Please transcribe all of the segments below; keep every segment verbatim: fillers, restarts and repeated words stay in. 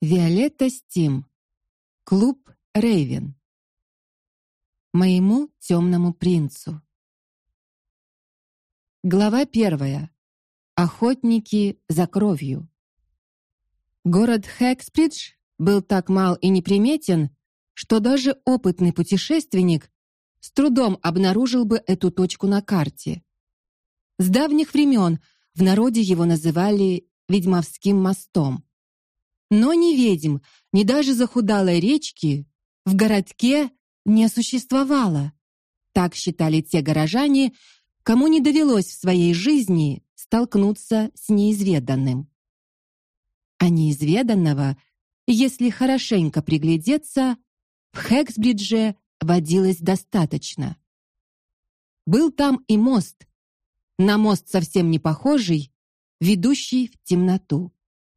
Виолетта Стим. Клуб Рейвен. Моему темному принцу. Глава первая. Охотники за кровью. Город Хэксбридж был так мал и неприметен, что даже опытный путешественник с трудом обнаружил бы эту точку на карте. С давних времен в народе его называли Ведьмовским мостом. Но ни ведьм, ни даже захудалой речки в городке не существовало. Так считали те горожане, кому не довелось в своей жизни столкнуться с неизведанным. А неизведанного, если хорошенько приглядеться, в Хэксбридже водилось достаточно. Был там и мост, на мост совсем не похожий, ведущий в темноту.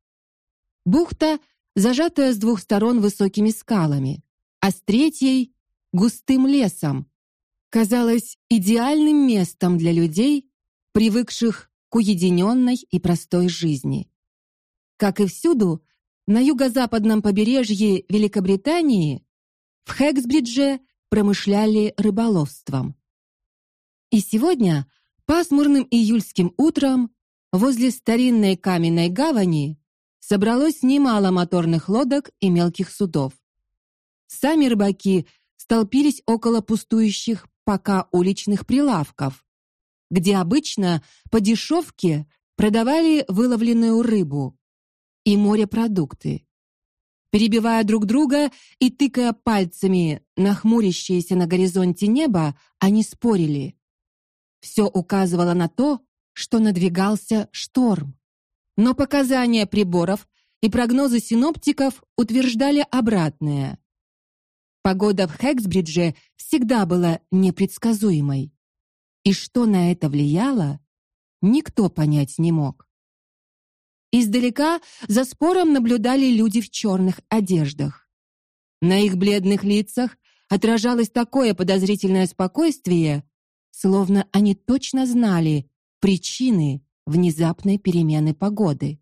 Бухта, зажатая с двух сторон высокими скалами, а с третьей густым лесом, казалась идеальным местом для людей, привыкших к уединенной и простой жизни. Как и всюду, на юго-западном побережье Великобритании, в Хэксбридже промышляли рыболовством. И сегодня, пасмурным июльским утром, возле старинной каменной гавани собралось немало моторных лодок и мелких судов. Сами рыбаки столпились около пустующих пока уличных прилавков, где обычно по дешевке продавали выловленную рыбу и морепродукты. Перебивая друг друга и тыкая пальцами на хмурящееся на горизонте небо, они спорили. Все указывало на то, что надвигался шторм. Но показания приборов и прогнозы синоптиков утверждали обратное. Погода в Хэксбридже всегда была непредсказуемой. И что на это влияло, никто понять не мог. Издалека за спором наблюдали люди в черных одеждах. На их бледных лицах отражалось такое подозрительное спокойствие, словно они точно знали причины внезапной перемены погоды.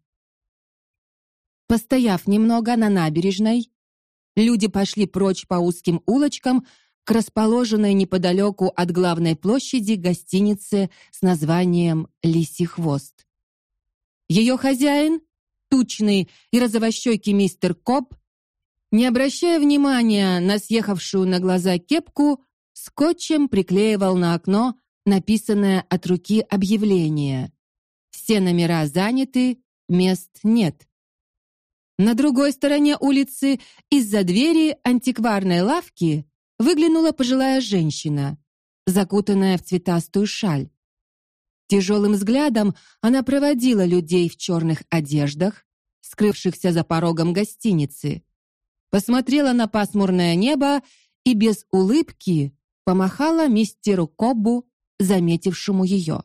Постояв немного на набережной, люди пошли прочь по узким улочкам к расположенной неподалеку от главной площади гостинице с названием Лисий хвост. Ее хозяин, тучный и розовощёкий мистер Коб, не обращая внимания на съехавшую на глаза кепку, скотчем приклеивал на окно написанное от руки объявление: все номера заняты, мест нет. На другой стороне улицы из-за двери антикварной лавки выглянула пожилая женщина, закутанная в цветастую шаль. Тяжелым взглядом она проводила людей в черных одеждах, скрывшихся за порогом гостиницы, посмотрела на пасмурное небо и без улыбки помахала мистеру Коббу, заметившему ее.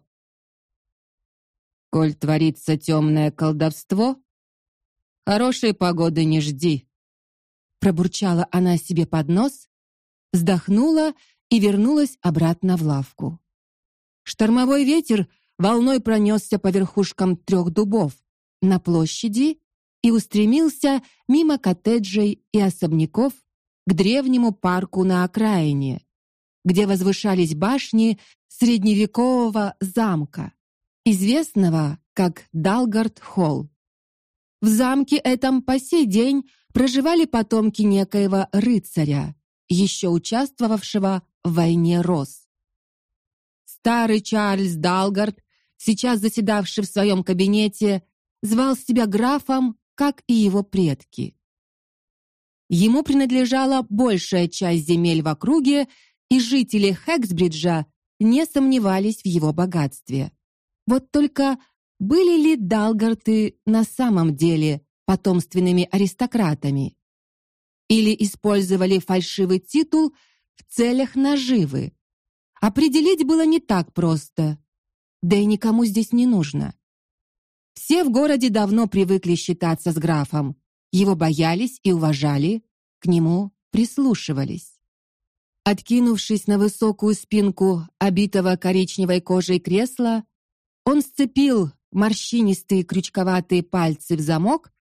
Коль творится темное колдовство, хорошей погоды не жди, пробурчала она себе под нос, вздохнула и вернулась обратно в лавку. Штормовой ветер волной пронесся по верхушкам трех дубов на площади и устремился мимо коттеджей и особняков к древнему парку на окраине, где возвышались башни средневекового замка, известного как Далгард-холл. В замке этом по сей день проживали потомки некоего рыцаря, еще участвовавшего в войне роз. Старый Чарльз Далгард, сейчас заседавший в своем кабинете, звал себя графом, как и его предки. Ему принадлежала большая часть земель в округе, и жители Хэксбриджа не сомневались в его богатстве. Вот только были ли Далгарты на самом деле потомственными аристократами? Или использовали фальшивый титул в целях наживы? Определить было не так просто, да и никому здесь не нужно. Все в городе давно привыкли считаться с графом, его боялись и уважали, к нему прислушивались. Откинувшись на высокую спинку обитого коричневой кожей кресла, он сцепил морщинистые крючковатые пальцы в замок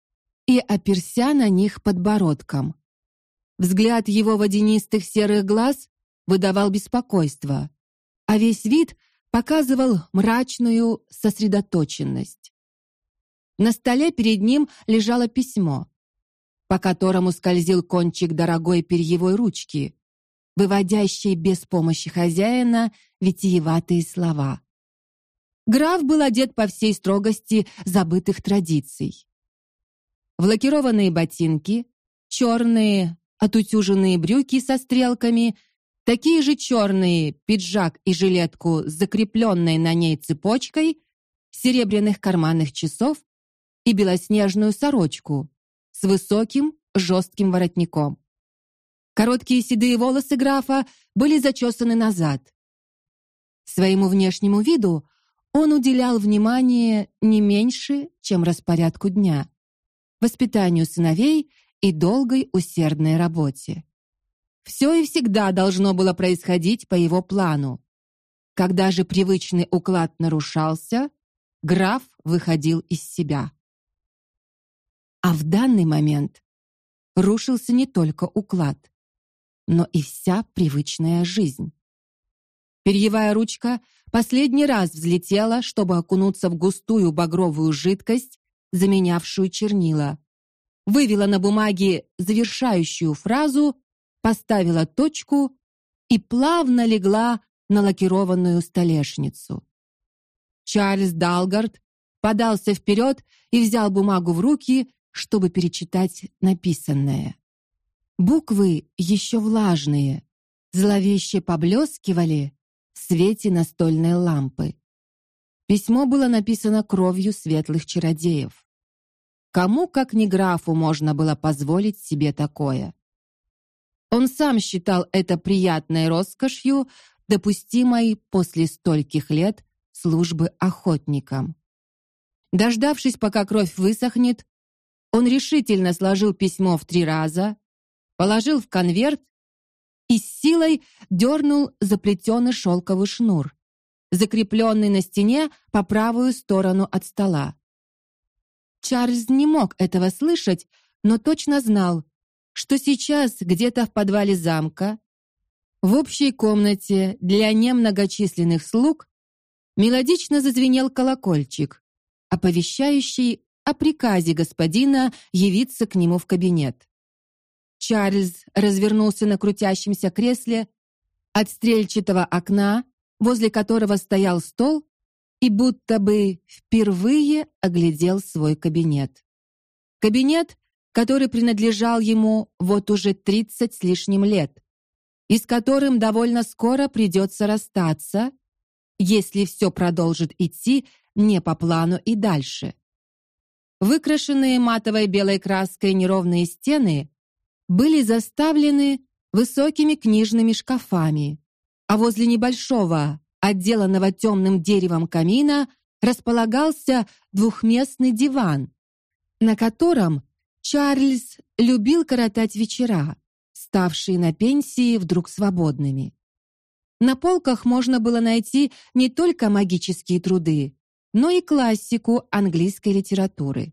и оперся на них подбородком. Взгляд его водянистых серых глаз выдавал беспокойство, а весь вид показывал мрачную сосредоточенность. На столе перед ним лежало письмо, по которому скользил кончик дорогой перьевой ручки, выводящей без помощи хозяина витиеватые слова. Граф был одет по всей строгости забытых традиций. В лакированные ботинки, черные отутюженные брюки со стрелками, такие же черные пиджак и жилетку с закрепленной на ней цепочкой, серебряных карманных часов и белоснежную сорочку с высоким жестким воротником. Короткие седые волосы графа были зачесаны назад. Своему внешнему виду он уделял внимание не меньше, чем распорядку дня, воспитанию сыновей и долгой усердной работе. Все и всегда должно было происходить по его плану. Когда же привычный уклад нарушался, граф выходил из себя. А в данный момент рушился не только уклад, но и вся привычная жизнь. Перьевая ручка последний раз взлетела, чтобы окунуться в густую багровую жидкость, заменявшую чернила. Вывела на бумаге завершающую фразу, поставила точку и плавно легла на лакированную столешницу. Чарльз Далгард подался вперед и взял бумагу в руки, чтобы перечитать написанное. Буквы еще влажные, зловеще поблескивали в свете настольной лампы. Письмо было написано кровью светлых чародеев. Кому, как не графу, можно было позволить себе такое? Он сам считал это приятной роскошью, допустимой после стольких лет службы охотником. Дождавшись, пока кровь высохнет, он решительно сложил письмо в три раза, положил в конверт и с силой дернул заплетенный шелковый шнур, закрепленный на стене по правую сторону от стола. Чарльз не мог этого слышать, но точно знал, что сейчас где-то в подвале замка, в общей комнате для немногочисленных слуг, мелодично зазвенел колокольчик, оповещающий о приказе господина явиться к нему в кабинет. Чарльз развернулся на крутящемся кресле от стрельчатого окна, возле которого стоял стол, и будто бы впервые оглядел свой кабинет. Кабинет, который принадлежал ему вот уже тридцать с лишним лет, и с которым довольно скоро придется расстаться, если все продолжит идти не по плану и дальше. Выкрашенные матовой белой краской неровные стены были заставлены высокими книжными шкафами, а возле небольшого, отделанного темным деревом камина, располагался двухместный диван, на котором Чарльз любил коротать вечера, ставшие на пенсии вдруг свободными. На полках можно было найти не только магические труды, но и классику английской литературы.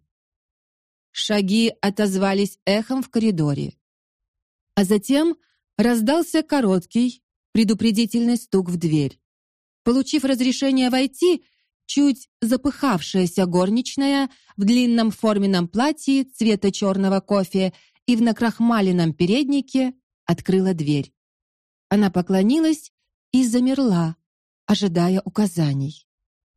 Шаги отозвались эхом в коридоре. А затем раздался короткий, предупредительный стук в дверь. Получив разрешение войти, чуть запыхавшаяся горничная в длинном форменном платье цвета черного кофе и в накрахмаленном переднике открыла дверь. Она поклонилась и замерла, ожидая указаний.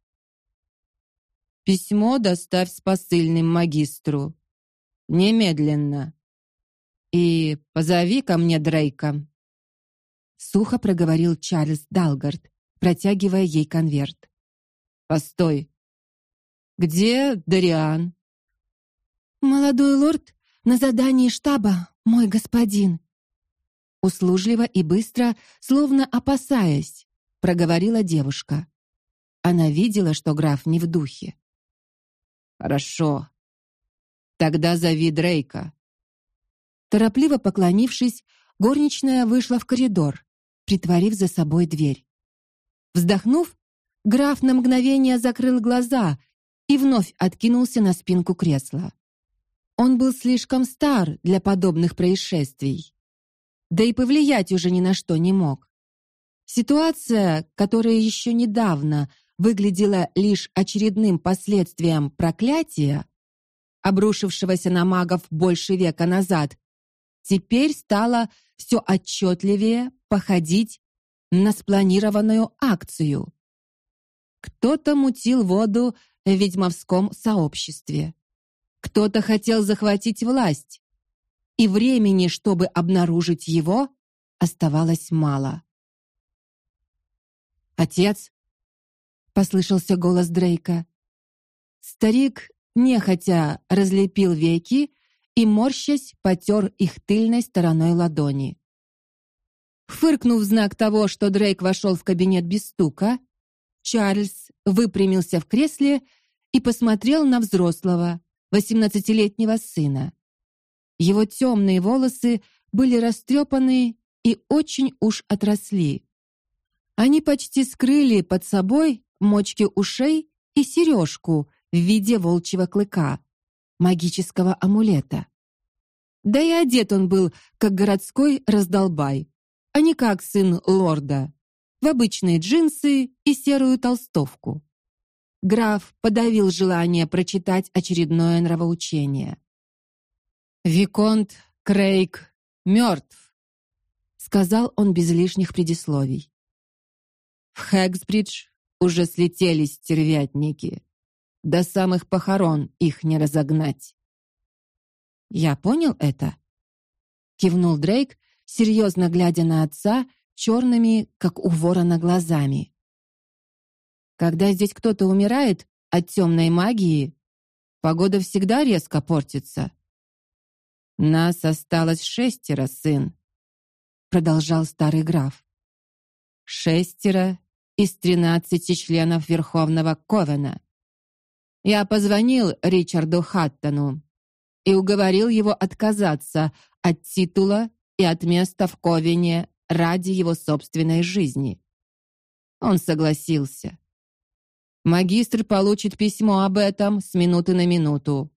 Письмо доставь с посыльным магистру. Немедленно. И позови ко мне Дрейка. Сухо проговорил Чарльз Далгард, протягивая ей конверт. Постой. Где Дариан? Молодой лорд на задании штаба, мой господин. Услужливо и быстро, словно опасаясь, проговорила девушка. Она видела, что граф не в духе. Хорошо. Тогда зови Дрейка. Торопливо поклонившись, горничная вышла в коридор, притворив за собой дверь. Вздохнув, граф на мгновение закрыл глаза и вновь откинулся на спинку кресла. он был слишком стар для подобных происшествий. Да и повлиять уже ни на что не мог. Ситуация, которая еще недавно выглядела лишь очередным последствием проклятия, обрушившегося на магов больше века назад, теперь стала все отчетливее походить на спланированную акцию. Кто-то мутил воду в ведьмовском сообществе. Кто-то хотел захватить власть, и времени, чтобы обнаружить его, оставалось мало. «Отец!» — послышался голос Дрейка. Старик нехотя разлепил веки и, морщась, потер их тыльной стороной ладони. Фыркнув в знак того, что Дрейк вошел в кабинет без стука, Чарльз выпрямился в кресле и посмотрел на взрослого, восемнадцатилетнего сына. Его темные волосы были растрепаны и очень уж отросли. Они почти скрыли под собой мочки ушей и сережку в виде волчьего клыка, магического амулета. Да и одет он был как городской раздолбай, а не как сын лорда, в обычные джинсы и серую толстовку. Граф подавил желание прочитать очередное нравоучение. «Виконт Крейг мертв», — сказал он без лишних предисловий. «В Хэксбридж уже слетели стервятники. До самых похорон их не разогнать». «Я понял это», — кивнул Дрейк, серьезно глядя на отца черными, как у ворона, глазами. «Когда здесь кто-то умирает от темной магии, погода всегда резко портится». «Нас осталось шестеро, сын», — продолжал старый граф. «Шестеро из тринадцати членов Верховного Ковена. Я позвонил Ричарду Хаттону и уговорил его отказаться от титула и от места в Ковене ради его собственной жизни. Он согласился. Магистр получит письмо об этом с минуты на минуту.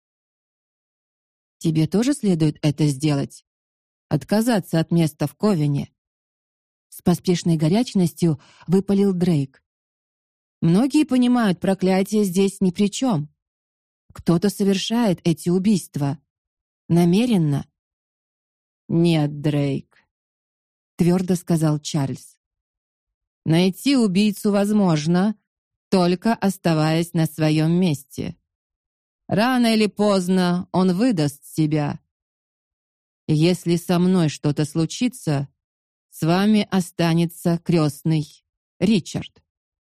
Тебе тоже следует это сделать. Отказаться от места в Ковене. С поспешной горячностью выпалил Дрейк. Многие понимают, проклятие здесь ни при чем. Кто-то совершает эти убийства намеренно. Нет, Дрейк, твердо сказал Чарльз. Найти убийцу возможно, только оставаясь на своем месте. Рано или поздно он выдаст себя. Если со мной что-то случится, с вами останется крестный Ричард.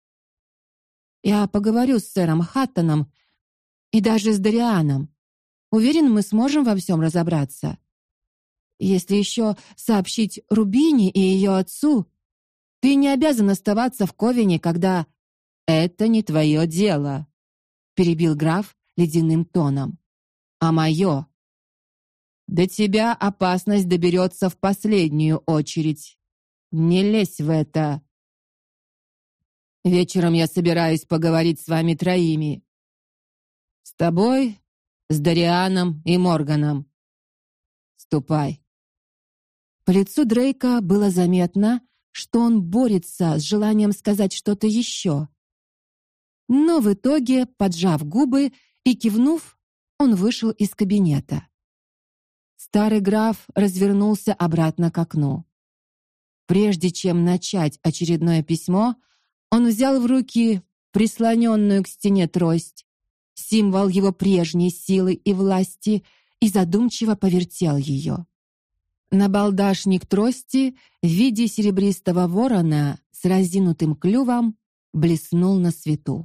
Я поговорю с сэром Хаттоном и даже с Дарианом. Уверен, мы сможем во всем разобраться. Если еще сообщить Рубине и ее отцу, ты не обязан оставаться в Ковене, когда это не твое дело, перебил граф ледяным тоном. А мое. До тебя опасность доберется в последнюю очередь. Не лезь в это. Вечером я собираюсь поговорить с вами троими. С тобой, с Дарианом и Морганом. Ступай. По лицу Дрейка было заметно, что он борется с желанием сказать что-то еще. Но в итоге, поджав губы и кивнув, он вышел из кабинета. Старый граф развернулся обратно к окну. Прежде чем начать очередное письмо, он взял в руки прислоненную к стене трость, символ его прежней силы и власти, и задумчиво повертел ее. Набалдашник трости в виде серебристого ворона с разинутым клювом блеснул на свету.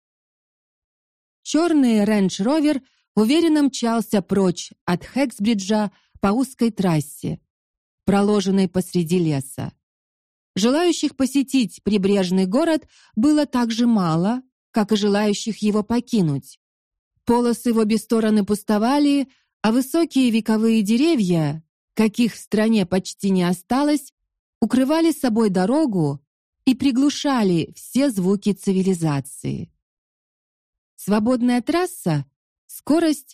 Черный рейндж-ровер уверенно мчался прочь от Хэксбриджа по узкой трассе, проложенной посреди леса. Желающих посетить прибрежный город было так же мало, как и желающих его покинуть. Полосы в обе стороны пустовали, а высокие вековые деревья, каких в стране почти не осталось, укрывали собой дорогу и приглушали все звуки цивилизации. Свободная трасса, скорость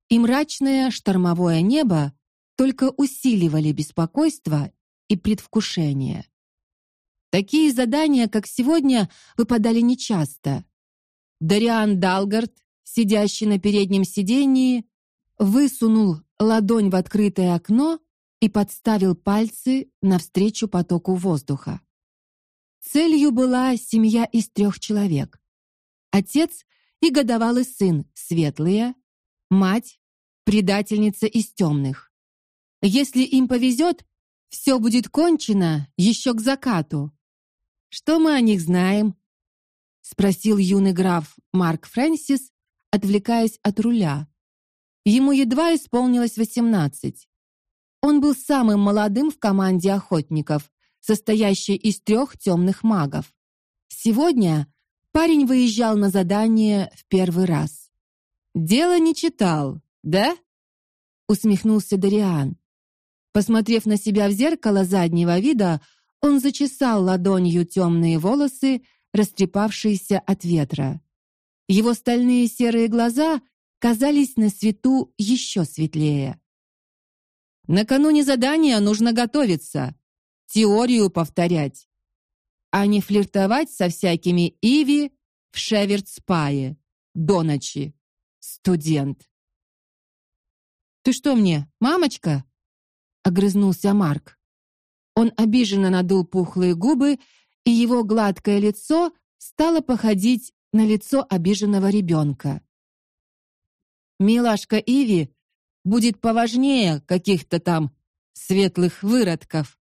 и мрачное штормовое небо только усиливали беспокойство и предвкушение. Такие задания, как сегодня, выпадали нечасто. Дариан Далгард, сидящий на переднем сиденье, высунул ладонь в открытое окно и подставил пальцы навстречу потоку воздуха. Целью была семья из трех человек. Отец и годовалый сын светлые, мать предательница из темных. Если им повезет, все будет кончено еще к закату. Что мы о них знаем? Спросил юный граф Марк Фрэнсис, отвлекаясь от руля. Ему едва исполнилось восемнадцать. Он был самым молодым в команде охотников, состоящей из трех темных магов. Сегодня парень выезжал на задание в первый раз. Дело не читал, да? Усмехнулся Дариан. Посмотрев на себя в зеркало заднего вида, он зачесал ладонью темные волосы, растрепавшиеся от ветра. Его стальные серые глаза казались на свету еще светлее. Накануне задания нужно готовиться, теорию повторять, а не флиртовать со всякими Иви в Шевердспае до ночи. Студент. Ты что мне, мамочка? Огрызнулся Марк. Он обиженно надул пухлые губы, и его гладкое лицо стало походить на лицо обиженного ребенка. Милашка Иви будет поважнее каких-то там светлых выродков.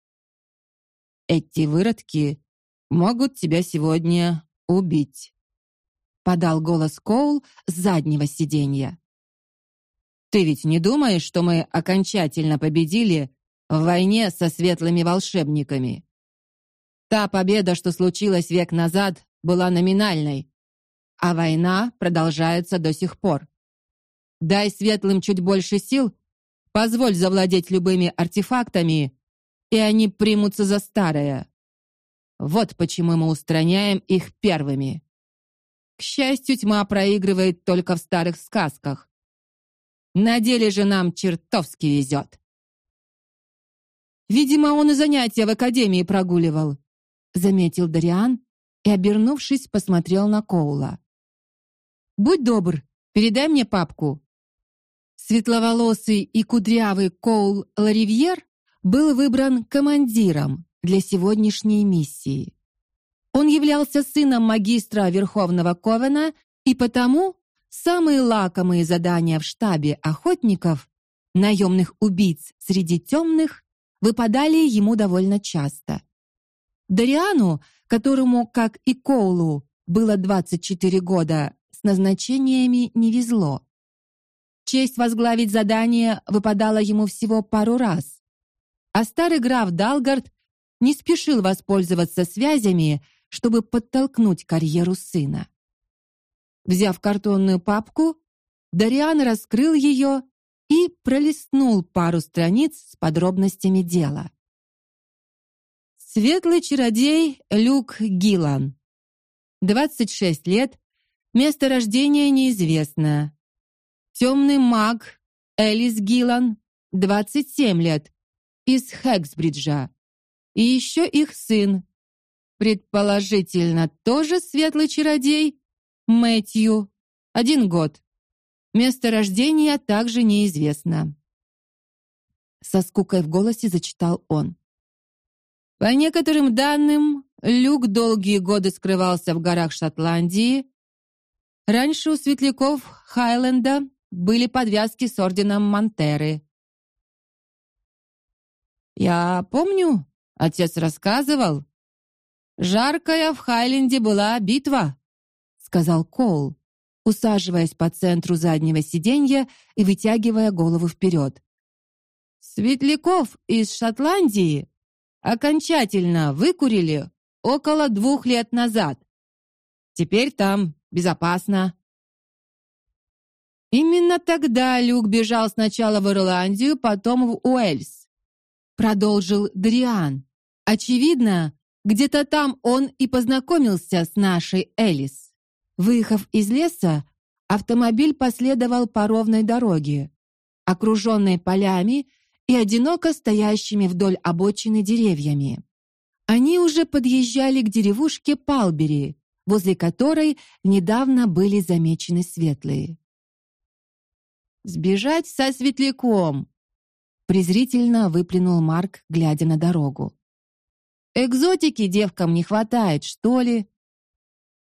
Эти выродки могут тебя сегодня убить, подал голос Коул с заднего сиденья. Ты ведь не думаешь, что мы окончательно победили в войне со светлыми волшебниками? Та победа, что случилась век назад, была номинальной, а война продолжается до сих пор. Дай светлым чуть больше сил, позволь завладеть любыми артефактами, и они примутся за старое. Вот почему мы устраняем их первыми. К счастью, тьма проигрывает только в старых сказках. На деле же нам чертовски везет. Видимо, он и занятия в академии прогуливал, заметил Дариан и, обернувшись, посмотрел на Коула. Будь добр, передай мне папку. Светловолосый и кудрявый Коул Ларивьер был выбран командиром для сегодняшней миссии. Он являлся сыном магистра Верховного Ковена, и потому самые лакомые задания в штабе охотников, наемных убийц среди темных, выпадали ему довольно часто. Дариану, которому, как и Коулу, было двадцать четыре года, с назначениями не везло. Честь возглавить задание выпадала ему всего пару раз. А старый граф Далгард не спешил воспользоваться связями, чтобы подтолкнуть карьеру сына. Взяв картонную папку, Дариан раскрыл ее и пролистнул пару страниц с подробностями дела. Светлый чародей Люк Гиллан. двадцать шесть лет, место рождения неизвестно. Темный маг Элис Гиллан, двадцать семь лет, из Хексбриджа. И еще их сын, предположительно, тоже светлый чародей, Мэтью, один год. Место рождения также неизвестно. Со скукой в голосе зачитал он. По некоторым данным, Люк долгие годы скрывался в горах Шотландии. Раньше у светляков Хайленда были подвязки с орденом Монтеры. Я помню, отец рассказывал. Жаркая в Хайленде была битва, сказал Коул, усаживаясь по центру заднего сиденья и вытягивая голову вперед. Светляков из Шотландии окончательно выкурили около двух лет назад. Теперь там безопасно. Именно тогда Люк бежал сначала в Ирландию, потом в Уэльс, продолжил Дариан. Очевидно, где-то там он и познакомился с нашей Элис. Выехав из леса, автомобиль последовал по ровной дороге, окруженной полями и одиноко стоящими вдоль обочины деревьями. Они уже подъезжали к деревушке Палбери, возле которой недавно были замечены светлые. Сбежать со светляком, презрительно выплюнул Марк, глядя на дорогу. Экзотики девкам не хватает, что ли?